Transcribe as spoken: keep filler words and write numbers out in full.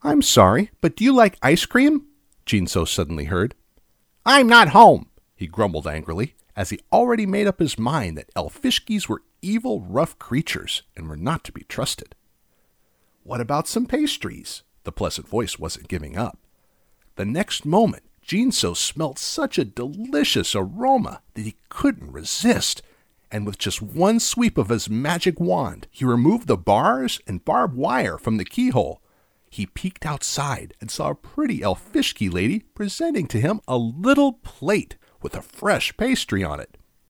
I'm sorry, but do you like ice cream? Jinso suddenly heard. I'm not home, he grumbled angrily, as he already made up his mind that Elfishkis were evil, rough creatures and were not to be trusted. What about some pastries? The pleasant voice wasn't giving up. The next moment, Jinso smelled such a delicious aroma that he couldn't resist, and with just one sweep of his magic wand, he removed the bars and barbed wire from the keyhole. He peeked outside and saw a pretty Elfishki lady presenting to him a little plate with a fresh pastry on it.